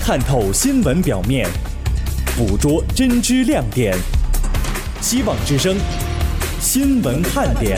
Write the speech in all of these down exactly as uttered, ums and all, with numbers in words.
看透新闻表面，捕捉真知亮点。希望之声，新闻看点。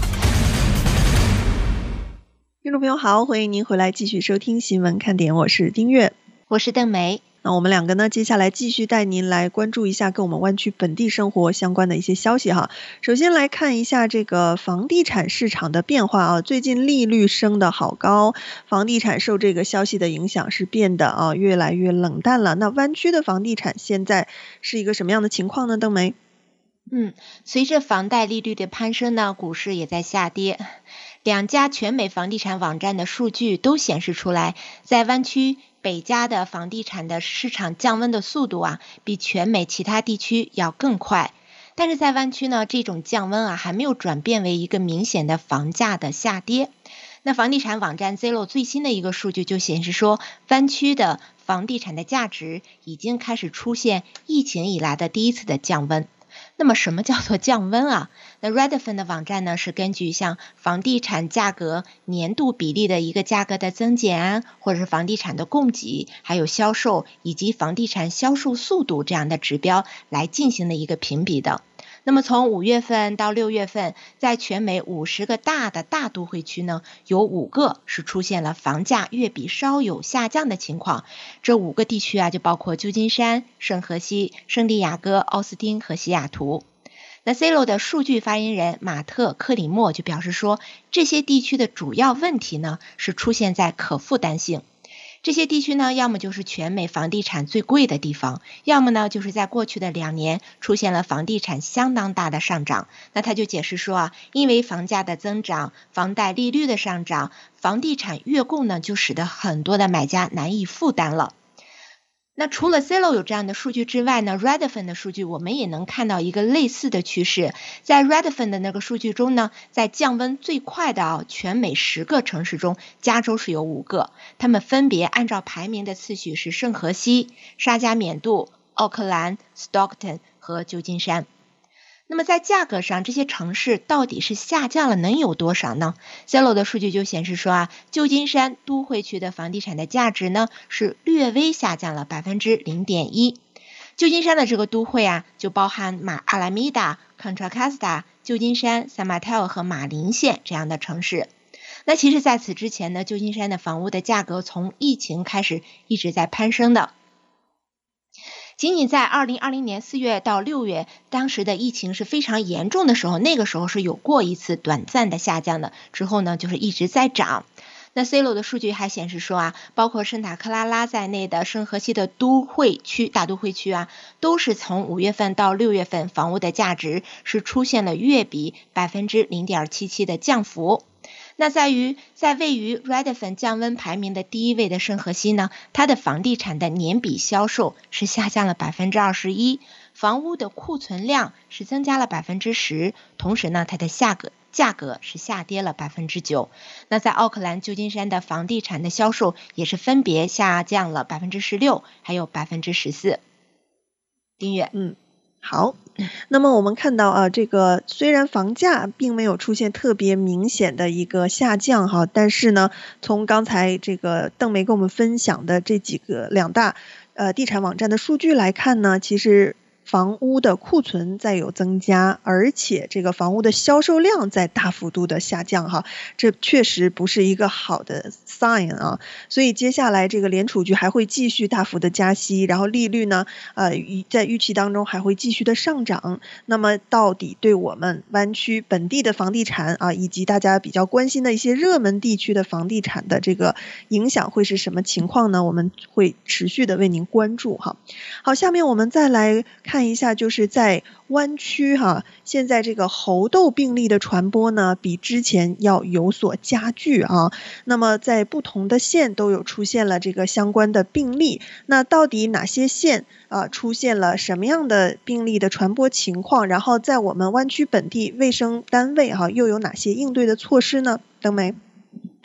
听众朋友好，欢迎您回来继续收听新闻看点，我是丁月， 我是邓梅。 那我们两个呢，接下来继续带您来关注一下跟我们湾区本地生活相关的一些消息哈。首先来看一下这个房地产市场的变化啊，最近利率升得好高，房地产受这个消息的影响是变得啊越来越冷淡了。那湾区的房地产现在是一个什么样的情况呢？邓梅？ 嗯，随着房贷利率的攀升呢，股市也在下跌。两家全美房地产网站的数据都显示出来，在湾区北加的房地产的市场降温的速度啊，比全美其他地区要更快。但是在湾区呢，这种降温啊，还没有转变为一个明显的房价的下跌。那房地产网站 Zillow 最新的一个数据就显示说，湾区的房地产的价值已经开始出现疫情以来的第一次的降温。那么什么叫做降温啊？那 Redfin 的网站呢，是根据像房地产价格年度比例的一个价格的增减，或者是房地产的供给，还有销售以及房地产销售速度这样的指标来进行的一个评比的。那么从五月份到六月份，在全美五十个大的大都会区呢，有五个是出现了房价月比稍有下降的情况。这五个地区啊，就包括旧金山、圣荷西、圣地亚哥、奥斯汀和西雅图。那 Zillow 的数据发言人马特·克里默就表示说，这些地区的主要问题呢，是出现在可负担性。这些地区呢，要么就是全美房地产最贵的地方，要么呢就是在过去的两年出现了房地产相当大的上涨。那他就解释说啊，因为房价的增长、房贷利率的上涨，房地产月供呢就使得很多的买家难以负担了。那除了 Zillow 有这样的数据之外呢， Redfin 的数据我们也能看到一个类似的趋势。在 Redfin 的那个数据中呢，在降温最快的啊，全美十个城市中，加州是有五个，他们分别按照排名的次序是圣荷西、沙加缅度、奥克兰、Stockton 和旧金山。那么在价格上，这些城市到底是下降了能有多少呢？ Zillow 的数据就显示说啊，旧金山都会区的房地产的价值呢是略微下降了 百分之零点一。 旧金山的这个都会啊，就包含马阿拉米达、Contra Costa、旧金山、San Mateo 和马林县这样的城市。那其实在此之前呢，旧金山的房屋的价格从疫情开始一直在攀升的。仅仅在二零二零年四月到六月，当时的疫情是非常严重的时候，那个时候是有过一次短暂的下降的，之后呢就是一直在涨。那 Zillow 的数据还显示说啊，包括圣塔克拉拉在内的圣荷西的都会区、大都会区啊，都是从五月份到六月份房屋的价值是出现了月比 百分之零点七七 的降幅。那在于在位于 Redfin 降温排名的第一位的圣荷西呢，它的房地产的年比销售是下降了 百分之二十一， 房屋的库存量是增加了 百分之十， 同时呢它的价格价格是下跌了 百分之九。 那在奥克兰、旧金山的房地产的销售也是分别下降了 百分之十六 还有 百分之十四。 丁月。 嗯，好，那么我们看到啊，这个虽然房价并没有出现特别明显的一个下降哈，但是呢，从刚才这个邓梅跟我们分享的这几个两大呃地产网站的数据来看呢，其实房屋的库存在有增加，而且这个房屋的销售量在大幅度的下降哈，这确实不是一个好的 sign 啊。所以接下来这个联储局还会继续大幅的加息，然后利率呢，呃，在预期当中还会继续的上涨。那么到底对我们湾区本地的房地产啊，以及大家比较关心的一些热门地区的房地产的这个影响会是什么情况呢？我们会持续的为您关注哈。好，下面我们再来看看一下，就是在湾区哈，现在这个猴痘病例的传播呢，比之前要有所加剧啊。那么在不同的县都有出现了这个相关的病例，那到底哪些县啊出现了什么样的病例的传播情况？然后在我们湾区本地卫生单位哈、啊，又有哪些应对的措施呢？邓梅。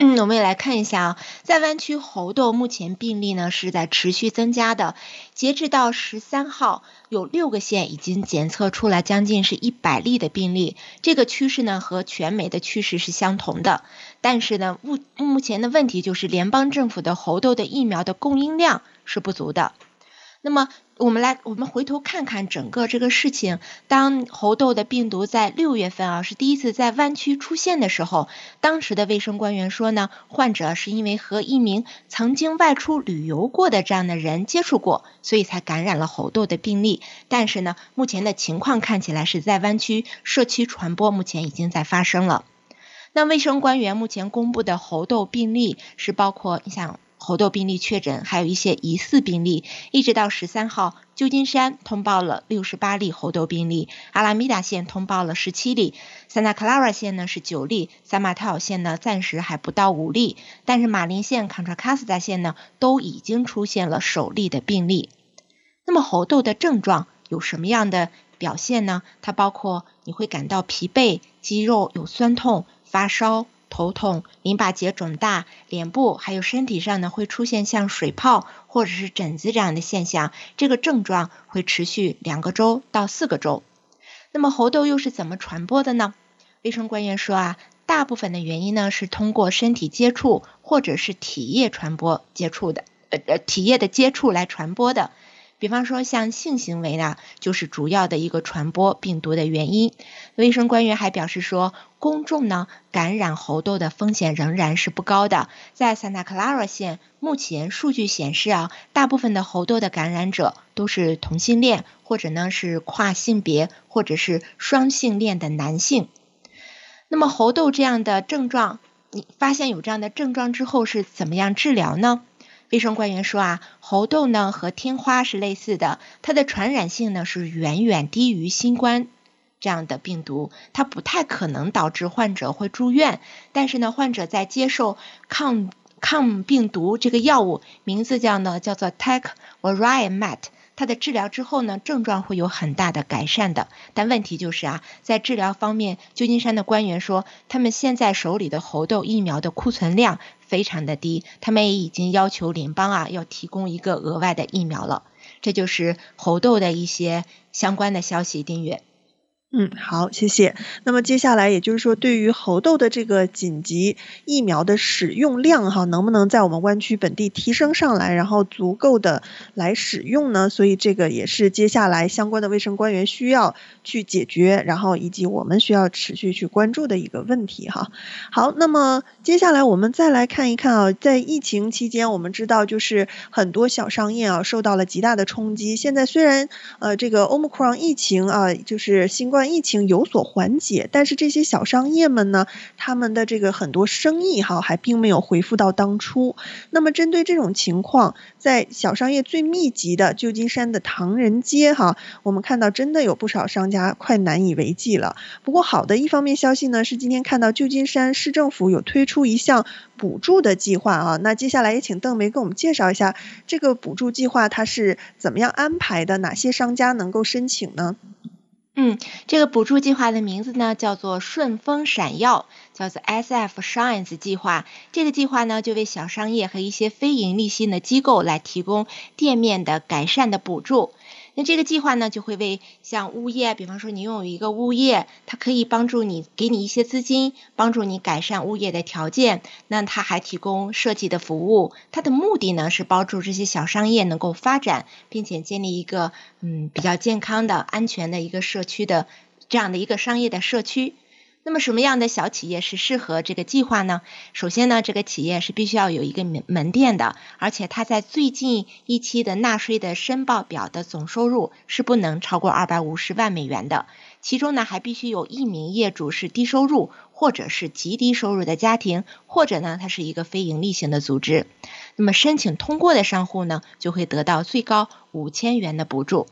嗯，我们也来看一下啊，在湾区猴痘目前病例呢是在持续增加的，截至到十三号，有六个县已经检测出来将近是一百例的病例，这个趋势呢和全美的趋势是相同的。但是呢，目目前的问题就是联邦政府的猴痘的疫苗的供应量是不足的。那么我们来，我们回头看看整个这个事情，当猴痘的病毒在六月份啊是第一次在湾区出现的时候，当时的卫生官员说呢，患者是因为和一名曾经外出旅游过的这样的人接触过，所以才感染了猴痘的病例。但是呢，目前的情况看起来是在湾区社区传播目前已经在发生了。那卫生官员目前公布的猴痘病例是包括你想猴痘病例确诊，还有一些疑似病例。一直到十三号，旧金山通报了六十八例猴痘病例，阿拉米达县通报了十七例，桑塔克拉拉县呢是九例，萨马特尔县呢暂时还不到五例，但是马林县、康查卡斯达县呢都已经出现了首例的病例。那么猴痘的症状有什么样的表现呢？它包括你会感到疲惫，肌肉有酸痛、发烧、头痛、淋巴结肿大，脸部还有身体上呢会出现像水泡或者是疹子这样的现象，这个症状会持续两个周到四个周。那么猴痘又是怎么传播的呢？卫生官员说啊，大部分的原因呢是通过身体接触或者是体液传播接触的，呃呃体液的接触来传播的。比方说像性行为呢，就是主要的一个传播病毒的原因。卫生官员还表示说，公众呢感染猴痘的风险仍然是不高的。在桑塔克拉拉县，目前数据显示啊，大部分的猴痘的感染者都是同性恋，或者呢是跨性别，或者是双性恋的男性。那么猴痘这样的症状，你发现有这样的症状之后是怎么样治疗呢？卫生官员说啊，猴痘呢和天花是类似的，它的传染性呢是远远低于新冠这样的病毒，它不太可能导致患者会住院，但是呢，患者在接受抗抗病毒这个药物，名字叫呢叫做 Tecvirimat， 它的治疗之后呢，症状会有很大的改善的。但问题就是啊，在治疗方面，旧金山的官员说，他们现在手里的猴痘疫苗的库存量非常的低，他们也已经要求联邦啊要提供一个额外的疫苗了。这就是猴痘的一些相关的消息，丁月。 嗯，好，谢谢。那么接下来也就是说，对于猴痘的这个紧急疫苗的使用量哈，能不能在我们湾区本地提升上来，然后足够的来使用呢？所以这个也是接下来相关的卫生官员需要去解决，然后以及我们需要持续去关注的一个问题哈。好，那么接下来我们再来看一看啊，在疫情期间，我们知道就是很多小商业啊受到了极大的冲击。现在虽然呃这个 Omicron 疫情啊，就是新冠疫情有所缓解，但是这些小商业们呢，他们的这个很多生意哈还并没有恢复到当初。那么针对这种情况，在小商业最密集的旧金山的唐人街哈，我们看到真的有不少商家快难以为继了。不过好的一方面消息呢，是今天看到旧金山市政府有推出一项补助的计划啊。那接下来也请邓梅给我们介绍一下这个补助计划它是怎么样安排的，哪些商家能够申请呢？ 嗯，这个补助计划的名字呢叫做顺风闪耀，叫做 S F Shines 计划。这个计划呢就为小商业和一些非盈利性的机构来提供店面的改善的补助。那这个计划呢就会为像物业，比方说你拥有一个物业，它可以帮助你，给你一些资金，帮助你改善物业的条件。那它还提供设计的服务，它的目的呢是帮助这些小商业能够发展，并且建立一个嗯比较健康的、安全的一个社区的这样的一个商业的社区。那么什么样的小企业是适合这个计划呢？首先呢，这个企业是必须要有一个门门店的，而且它在最近一期的纳税的申报表的总收入是不能超过二百五十万美元的。其中呢，还必须有一名业主是低收入或者是极低收入的家庭，或者呢，它是一个非盈利性的组织。那么申请通过的商户呢，就会得到最高五千元的补助。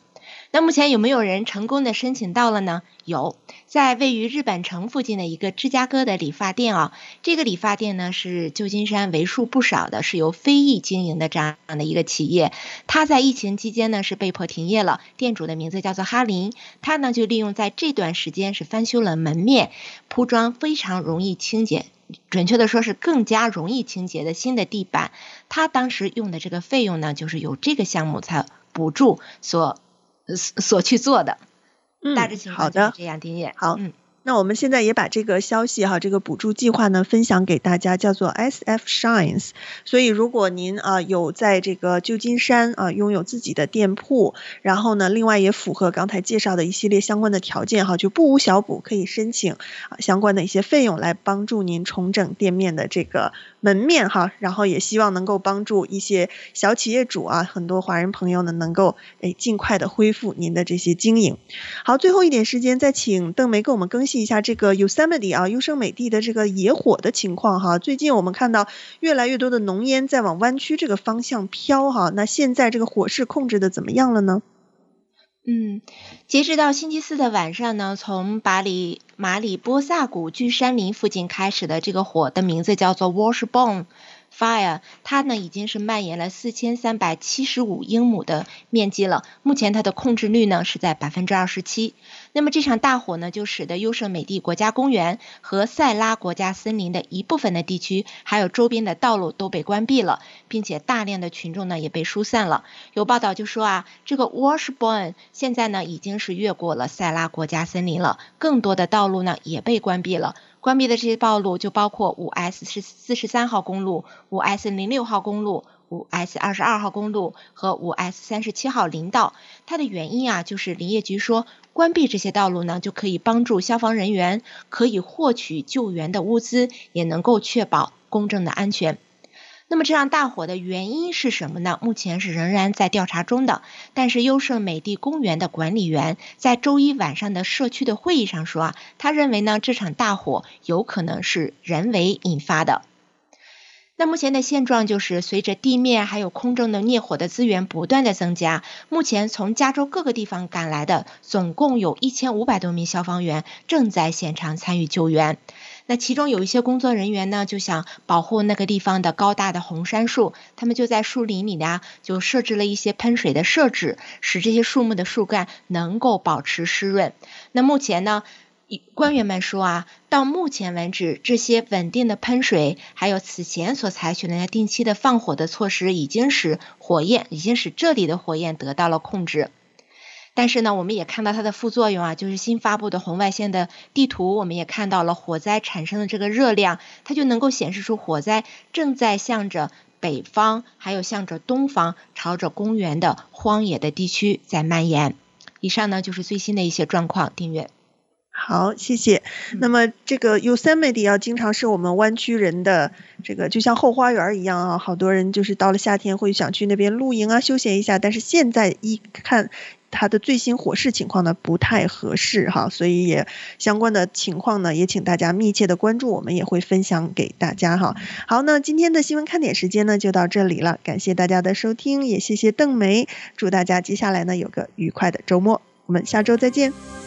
那目前有没有人成功的申请到了呢？有，在位于日本城附近的一个芝加哥的理发店啊，这个理发店呢是旧金山为数不少的是由非裔经营的这样的一个企业，它在疫情期间呢是被迫停业了，店主的名字叫做哈林，他呢就利用在这段时间是翻修了门面，铺装非常容易清洁，准确的说是更加容易清洁的新的地板，他当时用的这个费用呢就是由这个项目才补助所所去做的。 嗯， 大致情况就是这样，丁叶。 好， 嗯， 那我们现在也把这个消息哈，这个补助计划呢分享给大家，叫做 S F Shines。所以如果您啊有在这个旧金山啊拥有自己的店铺，然后呢，另外也符合刚才介绍的一系列相关的条件哈，就不无小补，可以申请啊相关的一些费用来帮助您重整店面的这个门面哈，然后也希望能够帮助一些小企业主啊，很多华人朋友呢能够诶尽快的恢复您的这些经营。好，最后一点时间，再请邓梅给我们更新一下这个 Yosemite 啊优胜美地的这个野火的情况哈。最近我们看到越来越多的浓烟在往湾区这个方向飘哈，那现在这个火势控制的怎么样了呢？ 嗯，截止到星期四的晚上呢，从巴里马里波萨谷巨山林附近开始的这个火的名字叫做 Washburn Fire， 它呢已经是蔓延了四千三百七十五英亩的面积了，目前它的控制率呢是在 百分之二十七。 那么这场大火呢就使得优胜美地国家公园和塞拉国家森林的一部分的地区还有周边的道路都被关闭了，并且大量的群众呢也被疏散了。有报道就说啊，这个 Washburn 现在呢已经是越过了塞拉国家森林了，更多的道路呢也被关闭了。关闭的这些道路就包括 五 S 四十三号公路、五 S 零六号公路、五 S 二十二号公路和 五 S 三十七号林道。它的原因啊，就是林业局说关闭这些道路呢，就可以帮助消防人员可以获取救援的物资，也能够确保公正的安全。那么这场大火的原因是什么呢？目前是仍然在调查中的，但是优胜美地公园的管理员在周一晚上的社区的会议上说啊，他认为呢这场大火有可能是人为引发的。那目前的现状就是随着地面还有空中的灭火的资源不断的增加，目前从加州各个地方赶来的总共有一千五百多名消防员正在现场参与救援。那其中有一些工作人员呢就想保护那个地方的高大的红杉树，他们就在树林里呢就设置了一些喷水的设置，使这些树木的树干能够保持湿润。那目前呢官员们说啊，到目前为止这些稳定的喷水还有此前所采取的定期的放火的措施已经使火焰已经使这里的火焰得到了控制。但是呢我们也看到它的副作用啊，就是新发布的红外线的地图，我们也看到了火灾产生的这个热量，它就能够显示出火灾正在向着北方还有向着东方朝着公园的荒野的地区在蔓延。以上呢就是最新的一些状况，订阅。 好，谢谢。那么这个 Yosemite 啊，经常是我们湾区人的这个就像后花园一样啊，好多人就是到了夏天会想去那边露营啊，休闲一下。但是现在一看它的最新火势情况呢，不太合适哈，所以也相关的情况呢，也请大家密切的关注，我们也会分享给大家哈。好，那今天的新闻看点时间呢就到这里了，感谢大家的收听，也谢谢邓梅，祝大家接下来呢有个愉快的周末，我们下周再见。